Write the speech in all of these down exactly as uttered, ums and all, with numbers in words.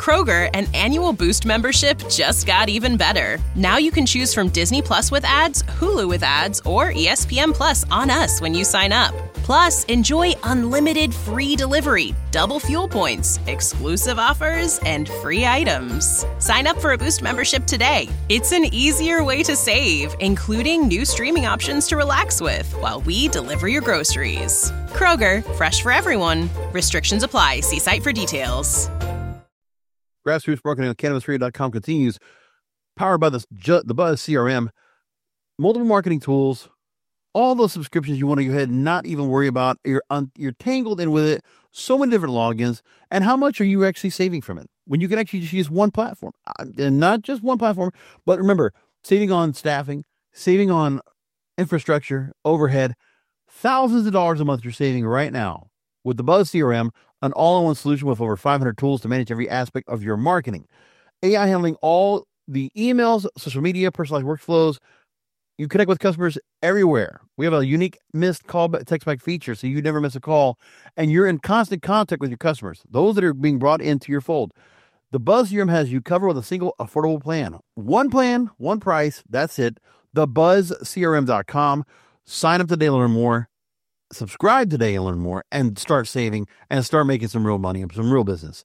Kroger, an annual Boost membership just got even better. Now you can choose from Disney Plus with ads, Hulu with ads, or E S P N Plus on us when you sign up. Plus, enjoy unlimited free delivery, double fuel points, exclusive offers, and free items. Sign up for a Boost membership today. It's an easier way to save, including new streaming options to relax with while we deliver your groceries. Kroger, fresh for everyone. Restrictions apply. See site for details. Grassroots Marketing on Cannabis Radio dot com continues, powered by the, the Buzz C R M. Multiple marketing tools, all those subscriptions you want to go ahead and not even worry about. You're un, you're tangled in with it. So many different logins. And how much are you actually saving from it when you can actually just use one platform? And not just one platform, but remember, saving on staffing, saving on infrastructure, overhead, thousands of dollars a month you're saving right now with the Buzz C R M, an all-in-one solution with over five hundred tools to manage every aspect of your marketing. A I handling all the emails, social media, personalized workflows. You connect with customers everywhere. We have a unique missed call text back feature, so you never miss a call, and you're in constant contact with your customers, those that are being brought into your fold. The Buzz C R M has you covered with a single affordable plan. One plan, one price, that's it. the buzz c r m dot com. Sign up today to learn more. Subscribe today and learn more, and start saving and start making some real money and some real business.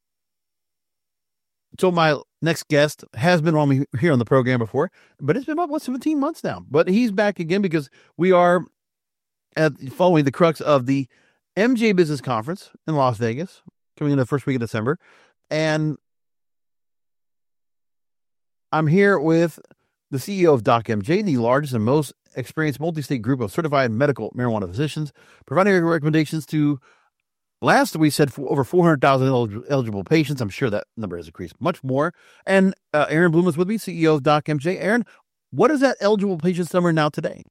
So my next guest has been on me here on the program before, but it's been about what, seventeen months now. But he's back again because we are at following the crux of the M J Business Conference in Las Vegas, coming in the first week of December. And I'm here with the C E O of DocMJ, the largest and most experienced multi-state group of certified medical marijuana physicians, providing recommendations to, last we said, for over four hundred thousand eligible patients. I'm sure that number has increased much more. And uh, Aaron Bloom is with me, C E O of DocMJ. Aaron, what is that eligible patients number now today?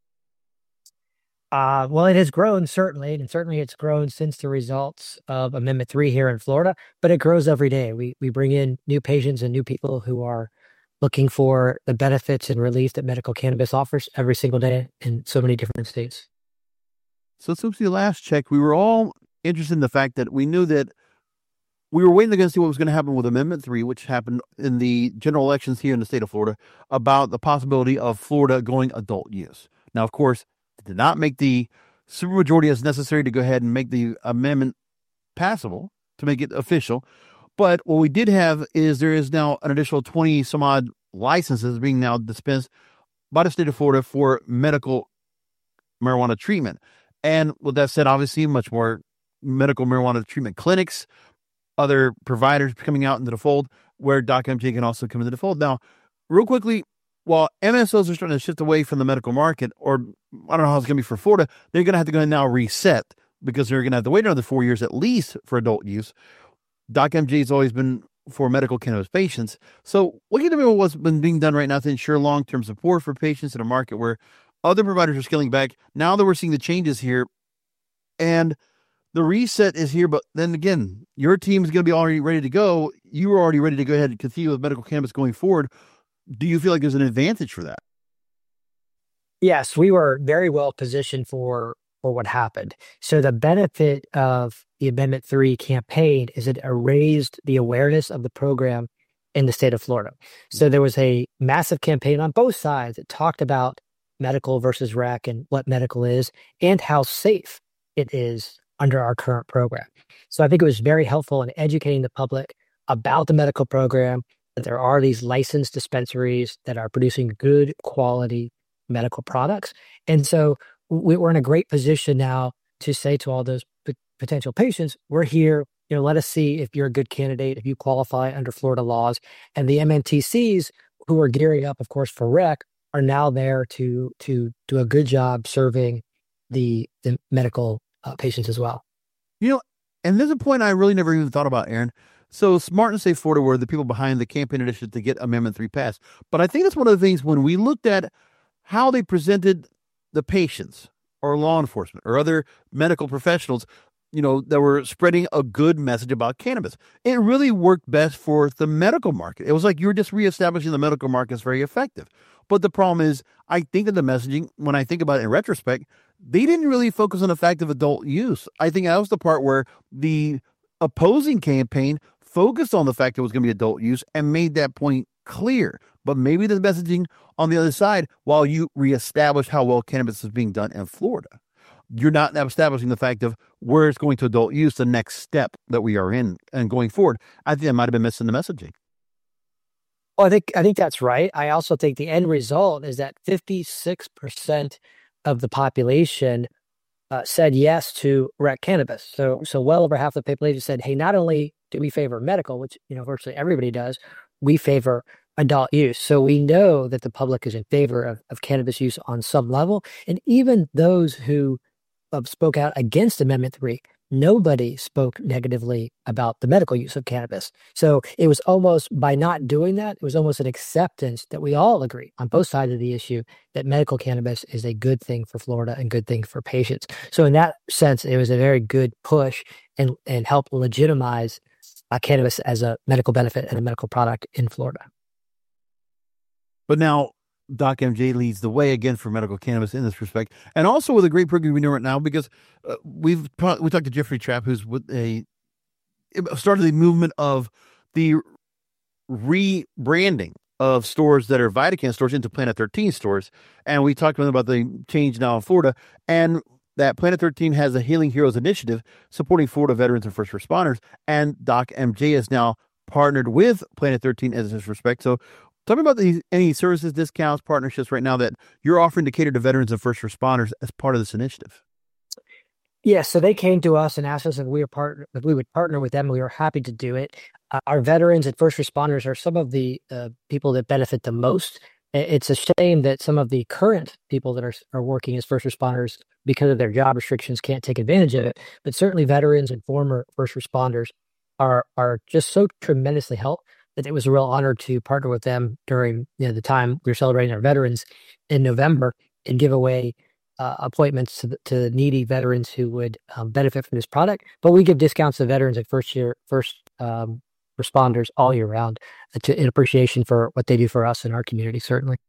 Uh, well, it has grown, certainly, and certainly it's grown since the results of Amendment three here in Florida, but it grows every day. We we bring in new patients and new people who are looking for the benefits and relief that medical cannabis offers every single day in so many different states. So since the last check, we were all interested in the fact that we knew that we were waiting to see what was going to happen with Amendment three, which happened in the general elections here in the state of Florida, about the possibility of Florida going adult use. Now, of course, it did not make the supermajority as necessary to go ahead and make the amendment passable, to make it official. But what we did have is there is now an additional twenty some odd licenses being now dispensed by the state of Florida for medical marijuana treatment. And with that said, obviously much more medical marijuana treatment clinics, other providers coming out into the fold, where DocMJ can also come into the fold. Now, real quickly, while M S Os are starting to shift away from the medical market, or I don't know how it's going to be for Florida, they're going to have to go and now reset because they're going to have to wait another four years at least for adult use. DocMJ has always been for medical cannabis patients. So what can you tell me what's been being done right now to ensure long-term support for patients in a market where other providers are scaling back? Now that we're seeing the changes here and the reset is here, but then again, your team is going to be already ready to go. You were already ready to go ahead and continue with medical cannabis going forward. Do you feel like there's an advantage for that? Yes, we were very well positioned for for what happened. So the benefit of the Amendment three campaign is it raised the awareness of the program in the state of Florida. So there was a massive campaign on both sides that talked about medical versus rec and what medical is and how safe it is under our current program. So I think it was very helpful in educating the public about the medical program, that there are these licensed dispensaries that are producing good quality medical products. And so we're in a great position now to say to all those p- potential patients, we're here, you know, let us see if you're a good candidate, if you qualify under Florida laws. And the M N T Cs, who are gearing up, of course, for rec, are now there to to do a good job serving the, the medical uh, patients as well. You know, and there's a point I really never even thought about, Aaron. So Smart and Safe Florida were the people behind the campaign initiative to get Amendment three passed. But I think that's one of the things when we looked at how they presented the patients or law enforcement or other medical professionals, you know, that were spreading a good message about cannabis. It really worked best for the medical market. It was like you were just reestablishing the medical market is very effective. But the problem is, I think that the messaging, when I think about it in retrospect, they didn't really focus on the fact of adult use. I think that was the part where the opposing campaign focused on the fact it was going to be adult use and made that point clear. But maybe the messaging on the other side, while you reestablish how well cannabis is being done in Florida, you're not establishing the fact of where it's going to adult use, the next step that we are in and going forward. I think I might have been missing the messaging. Well, I think I think that's right. I also think the end result is that fifty-six percent of the population uh, said yes to rec cannabis. So, so well over half the population said, "Hey, not only do we favor medical, which you know virtually everybody does, we favor adult use." So we know that the public is in favor of, of cannabis use on some level, and even those who uh, spoke out against Amendment Three, nobody spoke negatively about the medical use of cannabis. So it was almost, by not doing that, it was almost an acceptance that we all agree on both sides of the issue that medical cannabis is a good thing for Florida and good thing for patients. So in that sense, it was a very good push and, and help legitimize uh, cannabis as a medical benefit and a medical product in Florida. But now Doc M J leads the way again for medical cannabis in this respect, and also with a great program we know right now, because uh, we've we talked to Jeffrey Trapp, who's with a started the movement of the rebranding of stores that are VitaCann stores into Planet thirteen stores, and we talked to him about the change now in Florida, and that Planet thirteen has a Healing Heroes initiative supporting Florida veterans and first responders, and Doc M J is now partnered with Planet thirteen in this respect. So tell me about the, any services, discounts, partnerships right now that you're offering to cater to veterans and first responders as part of this initiative. Yeah, so they came to us and asked us if we were part, if we would partner with them. We were happy to do it. Uh, our veterans and first responders are some of the uh, people that benefit the most. It's a shame that some of the current people that are are working as first responders, because of their job restrictions, can't take advantage of it. But certainly, veterans and former first responders are are just so tremendously helped that it was a real honor to partner with them during you know, the time we were celebrating our veterans in November and give away uh, appointments to, the, to needy veterans who would um, benefit from this product. But we give discounts to veterans and first year first um, responders all year round to, in appreciation for what they do for us in our community, certainly.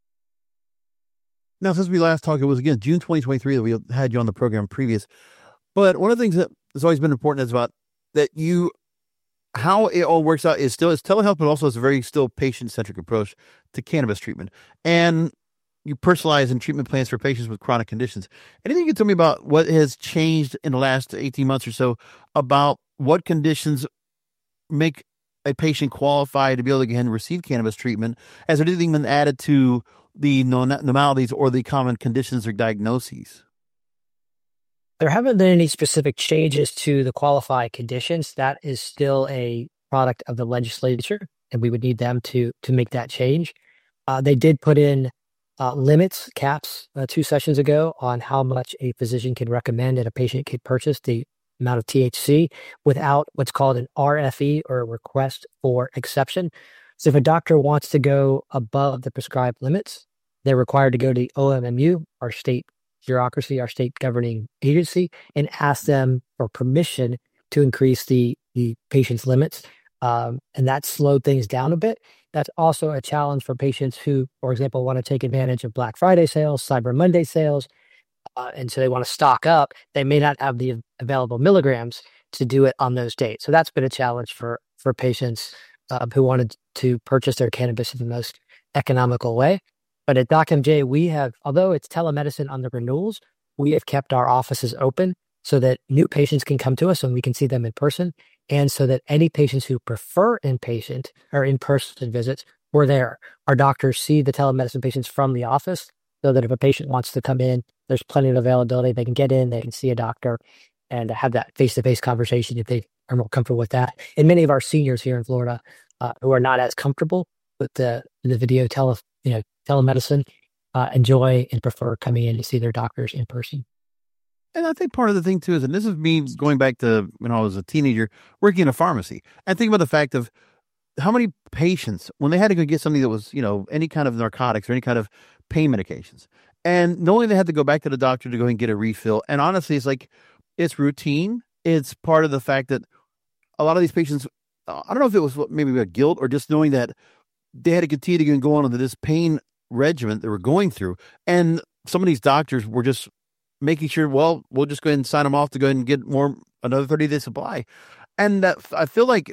Now, since we last talked, it was again June twenty twenty-three that we had you on the program previous. But one of the things that has always been important is about that you how it all works out is still it's telehealth, but also it's a very still patient-centric approach to cannabis treatment. And you personalize in treatment plans for patients with chronic conditions. Anything you can tell me about what has changed in the last eighteen months or so about what conditions make a patient qualify to be able to again receive cannabis treatment? Has there anything been added to the normalities or the common conditions or diagnoses? There haven't been any specific changes to the qualified conditions. That is still a product of the legislature, and we would need them to to make that change. Uh, they did put in uh, limits, caps, uh, two sessions ago on how much a physician can recommend and a patient can purchase the amount of T H C without what's called an R F E, or a request for exception. So if a doctor wants to go above the prescribed limits, they're required to go to the O M M U, our state bureaucracy, our state governing agency, and ask them for permission to increase the, the patient's limits. Um, and that slowed things down a bit. That's also a challenge for patients who, for example, want to take advantage of Black Friday sales, Cyber Monday sales, uh, and so they want to stock up. They may not have the available milligrams to do it on those dates. So that's been a challenge for, for patients uh, who wanted to purchase their cannabis in the most economical way. But at Doc M J, we have, although it's telemedicine on the renewals, we have kept our offices open so that new patients can come to us and we can see them in person. And so that any patients who prefer inpatient or in-person visits, we're there. Our doctors see the telemedicine patients from the office so that if a patient wants to come in, there's plenty of availability. They can get in, they can see a doctor and have that face-to-face conversation if they are more comfortable with that. And many of our seniors here in Florida uh, who are not as comfortable with the, the video tele, you know, telemedicine uh, enjoy and prefer coming in to see their doctors in person. And I think part of the thing too is, and this is me going back to when I was a teenager working in a pharmacy, and think about the fact of how many patients, when they had to go get something that was, you know, any kind of narcotics or any kind of pain medications, and knowing they had to go back to the doctor to go and get a refill. And honestly, it's like, it's routine. It's part of the fact that a lot of these patients, I don't know if it was maybe a guilt or just knowing that they had to continue to go on with this pain regimen they were going through. And some of these doctors were just making sure, well, we'll just go ahead and sign them off to go ahead and get more, another thirty day supply. And that I feel like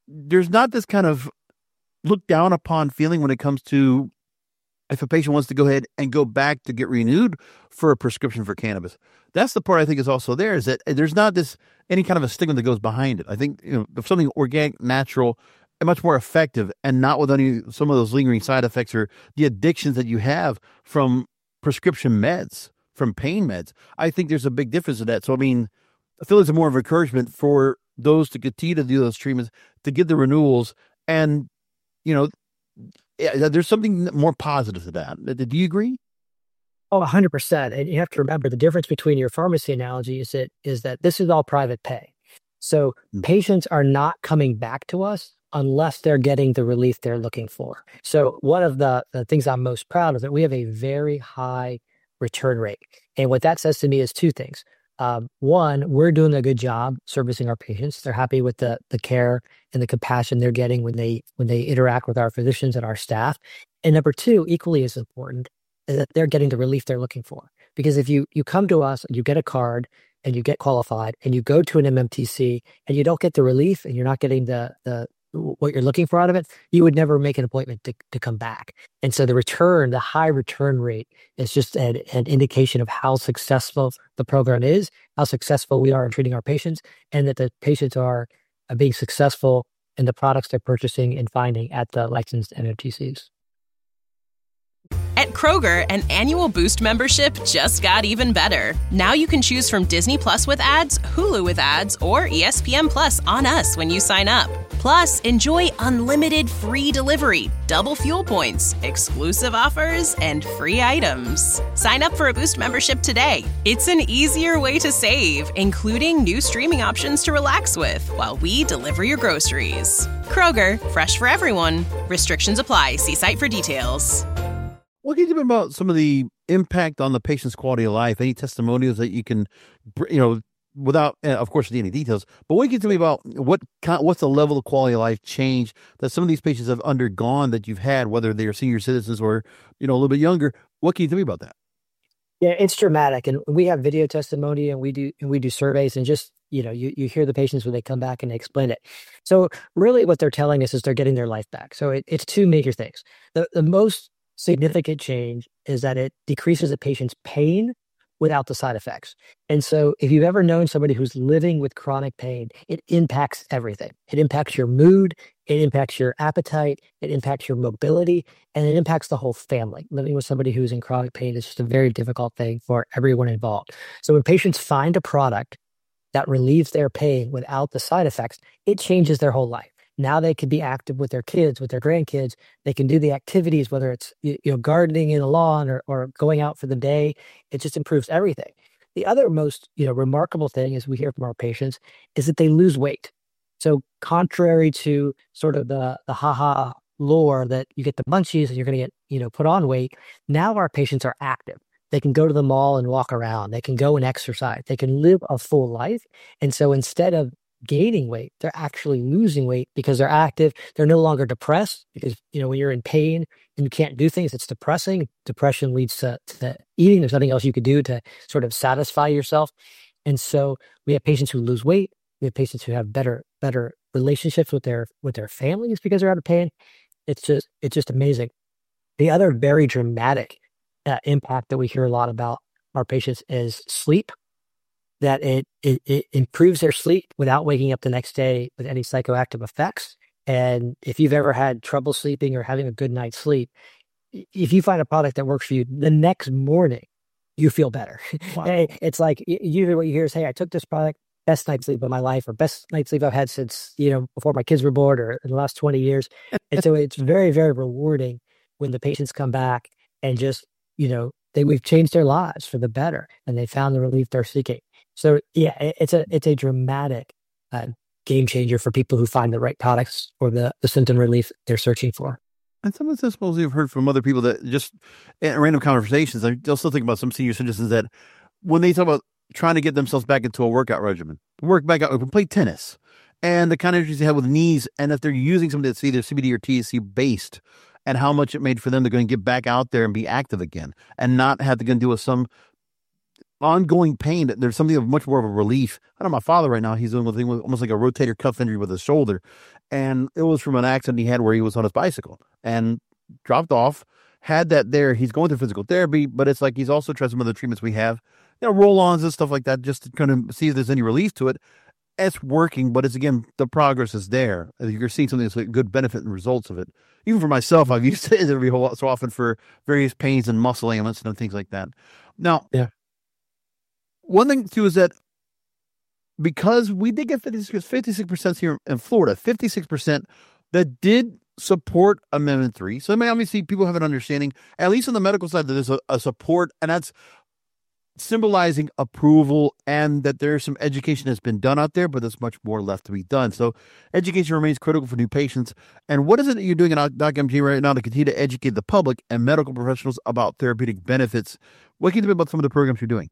there's not this kind of look down upon feeling when it comes to if a patient wants to go ahead and go back to get renewed for a prescription for cannabis. That's the part I think is also there, is that there's not this any kind of a stigma that goes behind it. I think, you know, if something organic, natural, and much more effective, and not with any some of those lingering side effects or the addictions that you have from prescription meds, from pain meds, I think there's a big difference in that. So, I mean, I feel there's more of encouragement for those to continue to do those treatments, to get the renewals, and, you know, yeah, there's something more positive to that. Do you agree? Oh, one hundred percent. And you have to remember the difference between your pharmacy analogy is that is that this is all private pay. So Mm. patients are not coming back to us unless they're getting the relief they're looking for. So one of the, the things I'm most proud of is that we have a very high return rate. And what that says to me is two things. Um, one, we're doing a good job servicing our patients. They're happy with the the care and the compassion they're getting when they when they interact with our physicians and our staff. And number two, equally as important, is that they're getting the relief they're looking for. Because if you you come to us and you get a card and you get qualified and you go to an M M T C and you don't get the relief and you're not getting the the what you're looking for out of it, you would never make an appointment to, to come back. And so the return, the high return rate is just an, an indication of how successful the program is, how successful we are in treating our patients, and that the patients are uh, being successful in the products they're purchasing and finding at the licensed M M T Cs. At Kroger, an annual Boost membership just got even better. Now you can choose from Disney Plus with ads, Hulu with ads, or E S P N Plus on us when you sign up. Plus, enjoy unlimited free delivery, double fuel points, exclusive offers, and free items. Sign up for a Boost membership today. It's an easier way to save, including new streaming options to relax with while we deliver your groceries. Kroger, fresh for everyone. Restrictions apply. See site for details. What can you tell me about some of the impact on the patient's quality of life? Any testimonials that you can, br- you know, without, uh, of course, any details, but what can you tell me about what kind, what's the level of quality of life change that some of these patients have undergone that you've had, whether they are senior citizens or, you know, a little bit younger? What can you tell me about that? Yeah, it's dramatic, and we have video testimony, and we do and we do surveys, and just you know, you you hear the patients when they come back and they explain it. So really, what they're telling us is they're getting their life back. So it, it's two major things. The the most significant change is that it decreases the patient's pain without the side effects. And so if you've ever known somebody who's living with chronic pain, it impacts everything. It impacts your mood, it impacts your appetite, it impacts your mobility, and it impacts the whole family. Living with somebody who's in chronic pain is just a very difficult thing for everyone involved. So when patients find a product that relieves their pain without the side effects, it changes their whole life. Now they can be active with their kids, with their grandkids. They can do the activities, whether it's you know gardening in the lawn or, or going out for the day. It just improves everything. The other most you know remarkable thing, as we hear from our patients, is that they lose weight. So contrary to sort of the the ha-ha lore that you get the munchies and you're going to get you know put on weight, now our patients are active. They can go to the mall and walk around. They can go and exercise. They can live a full life. And so instead of gaining weight, they're actually losing weight because they're active. They're no longer depressed because, you know, when you're in pain and you can't do things, it's depressing. Depression leads to, to eating. There's nothing else you could do to sort of satisfy yourself. And so we have patients who lose weight. We have patients who have better, better relationships with their, with their families because they're out of pain. It's just, it's just amazing. The other very dramatic uh, impact that we hear a lot about our patients is sleep. That it, it it improves their sleep without waking up the next day with any psychoactive effects. And if you've ever had trouble sleeping or having a good night's sleep, if you find a product that works for you, the next morning you feel better. Wow. It's like usually what you hear is, "Hey, I took this product, best night's sleep of my life," or "best night's sleep I've had since you know before my kids were born, or in the last twenty years." And so it's very very rewarding when the patients come back and just you know they we've changed their lives for the better, and they found the relief they're seeking. So yeah, it- it's a it's a dramatic uh, game changer for people who find the right products or the, the symptom relief they're searching for. And some of this, I suppose, you've heard from other people that just in random conversations. I also think about some senior citizens that when they talk about trying to get themselves back into a workout regimen, work back out, play tennis, and the kind of injuries they have with knees, and if they're using something that's either C B D or T H C based, and how much it made for them to go and get back out there and be active again, and not have to go and deal with some ongoing pain. There's something of much more of a relief. I know my father right now, he's doing a thing with almost like a rotator cuff injury with his shoulder. And it was from an accident he had where he was on his bicycle and dropped off, had that there. He's going through physical therapy, but it's like he's also tried some of the treatments we have, you know, roll-ons and stuff like that, just to kind of see if there's any relief to it. It's working, but it's, again, the progress is there. You're seeing something that's a good benefit and results of it. Even for myself, I've used it every whole so often for various pains and muscle ailments and things like that. Now, Yeah. one thing too is that because we did get fifty-six percent here in Florida, fifty-six percent that did support Amendment three. So I mean, obviously people have an understanding, at least on the medical side, that there's a, a support, and that's symbolizing approval, and that there's some education that's been done out there, but there's much more left to be done. So education remains critical for new patients. And what is it that you're doing at DocMG right now to continue to educate the public and medical professionals about therapeutic benefits? What can you tell me about some of the programs you're doing?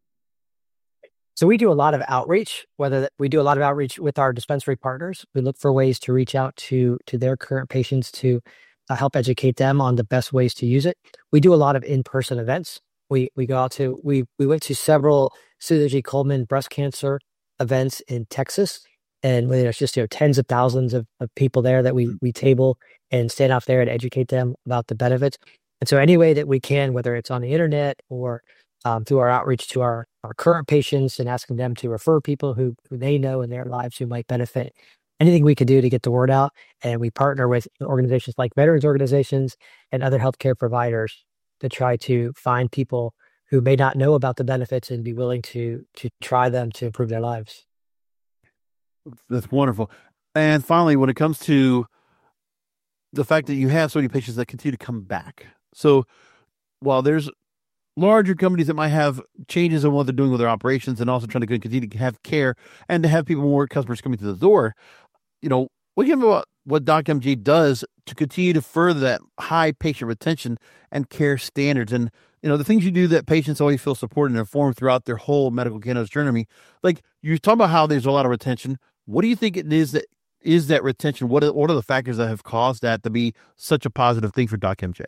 So we do a lot of outreach, whether that, we do a lot of outreach with our dispensary partners. We look for ways to reach out to, to their current patients to uh, help educate them on the best ways to use it. We do a lot of in-person events. We we go out to, we we went to several Susan G. Komen breast cancer events in Texas. And there's just, you know, tens of thousands of, of people there that we we table and stand out there and educate them about the benefits. And so any way that we can, whether it's on the internet or um, through our outreach to our, our current patients and asking them to refer people who, who they know in their lives who might benefit, anything we could do to get the word out. And we partner with organizations like veterans organizations and other healthcare providers to try to find people who may not know about the benefits and be willing to to try them to improve their lives. That's wonderful. And finally, when it comes to the fact that you have so many patients that continue to come back. So while there's larger companies that might have changes in what they're doing with their operations and also trying to continue to have care and to have people, more customers coming to the door, you know, what do you know about what DocMG does to continue to further that high patient retention and care standards? And, you know, the things you do that patients always feel supported and informed throughout their whole medical cannabis journey. Like, you talk about how there's a lot of retention. What do you think it is that is that retention? What are, what are the factors that have caused that to be such a positive thing for DocMG?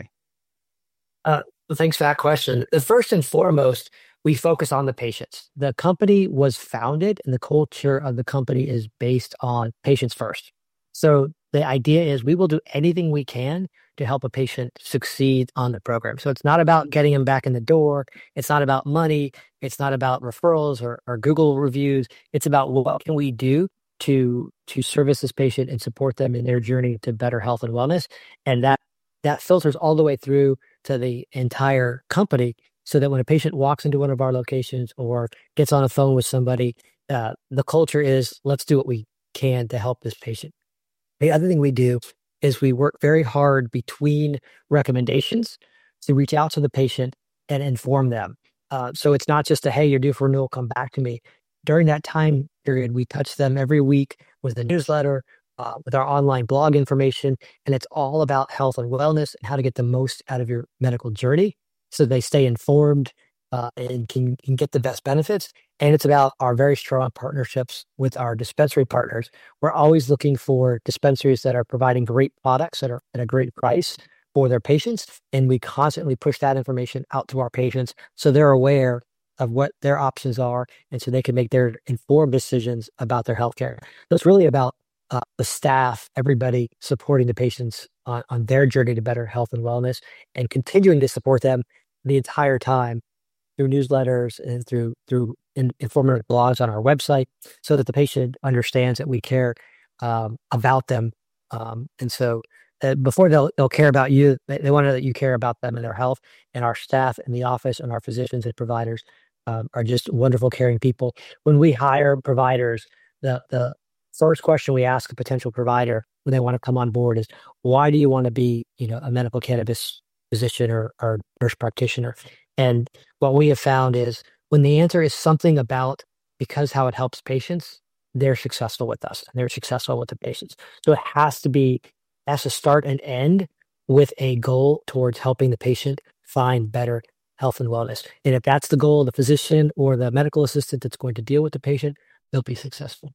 Uh, well, thanks for that question. The first and foremost, we focus on the patients. The company was founded and the culture of the company is based on patients first. So the idea is we will do anything we can to help a patient succeed on the program. So it's not about getting them back in the door. It's not about money. It's not about referrals or, or Google reviews. It's about what can we do to to service this patient and support them in their journey to better health and wellness. And that that filters all the way through to the entire company, so that when a patient walks into one of our locations or gets on a phone with somebody, uh, the culture is, let's do what we can to help this patient. The other thing we do is we work very hard between recommendations to reach out to the patient and inform them. Uh, so it's not just a, hey, you're due for renewal, come back to me. During that time period, we touch them every week with a newsletter, uh, with our online blog information, and it's all about health and wellness and how to get the most out of your medical journey so they stay informed uh, and can, can get the best benefits. And it's about our very strong partnerships with our dispensary partners. We're always looking for dispensaries that are providing great products that are at a great price for their patients. And we constantly push that information out to our patients so they're aware of what their options are, and so they can make their informed decisions about their healthcare. So it's really about uh, the staff, everybody supporting the patients on, on their journey to better health and wellness, and continuing to support them the entire time through newsletters and through through in, informative blogs on our website, so that the patient understands that we care um, about them. Um, and so uh, before they'll they'll care about you, they, they want to know that you care about them and their health. And our staff in the office and our physicians and providers um, are just wonderful, caring people. When we hire providers, the the first question we ask a potential provider when they want to come on board is, why do you want to be, you know, a medical cannabis physician or, or nurse practitioner? And what we have found is when the answer is something about because how it helps patients, they're successful with us and they're successful with the patients. So it has to be, has to start and end with a goal towards helping the patient find better health and wellness. And if that's the goal of the physician or the medical assistant that's going to deal with the patient, they'll be successful.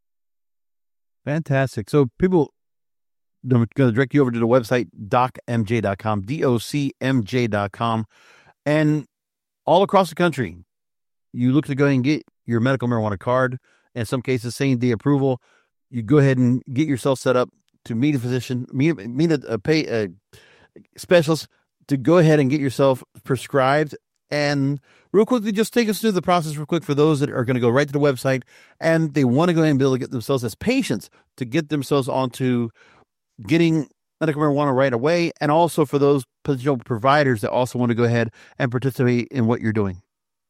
Fantastic. So people, I'm going to direct you over to the website, doc m j dot com, D O C M J dot com. And all across the country, you look to go ahead and get your medical marijuana card. In some cases, same day approval. You go ahead and get yourself set up to meet a physician, meet, meet a, a pay a specialist to go ahead and get yourself prescribed. And real quickly, just take us through the process real quick for those that are going to go right to the website and they want to go ahead and be able to get themselves as patients to get themselves onto getting medical marijuana right away. And also for those potential providers that also want to go ahead and participate in what you're doing.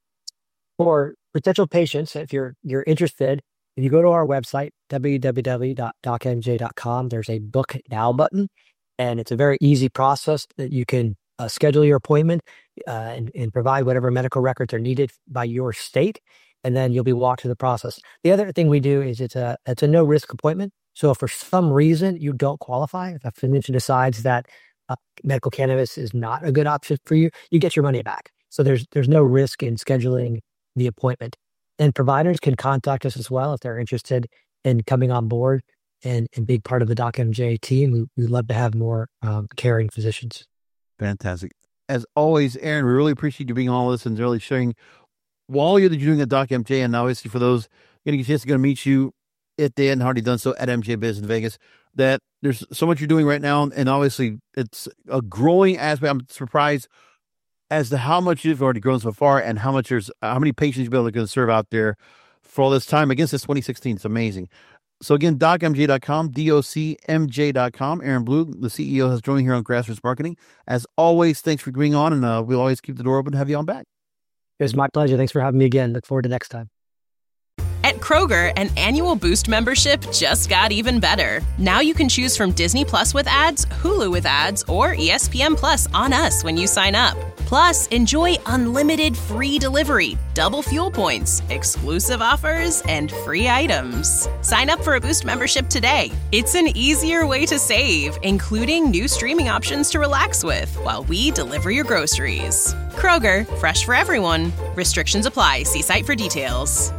For potential patients, if you're you're interested, if you go to our website, w w w dot doc m j dot com, there's a book now button. And it's a very easy process that you can uh, schedule your appointment uh, and, and provide whatever medical records are needed by your state. And then you'll be walked through the process. The other thing we do is it's a it's a no risk appointment. So if for some reason you don't qualify, if a physician decides that uh, medical cannabis is not a good option for you, you get your money back. So there's there's no risk in scheduling the appointment. And providers can contact us as well if they're interested in coming on board and, and being part of the Doc M J team. We, we'd love to have more um, caring physicians. Fantastic. As always, Aaron, we really appreciate you being on with us and really sharing while you're doing at Doc M J. And obviously for those getting a chance to go meet you if they hadn't already done so at M J Biz in Vegas, that there's so much you're doing right now. And obviously it's a growing aspect. I'm surprised as to how much you've already grown so far and how much there's, how many patients you've been able to serve out there for all this time. Against this twenty sixteen, it's amazing. So again, doc m j dot com, D O C M J dot com. Aaron Blue, the C E O, has joined here on Grassroots Marketing. As always, thanks for being on, and uh, we'll always keep the door open to have you on back. It was my pleasure. Thanks for having me again. Look forward to next time. At Kroger, an annual Boost membership just got even better. Now you can choose from Disney Plus with ads, Hulu with ads, or E S P N Plus on us when you sign up. Plus, enjoy unlimited free delivery, double fuel points, exclusive offers, and free items. Sign up for a Boost membership today. It's an easier way to save, including new streaming options to relax with while we deliver your groceries. Kroger, fresh for everyone. Restrictions apply. See site for details.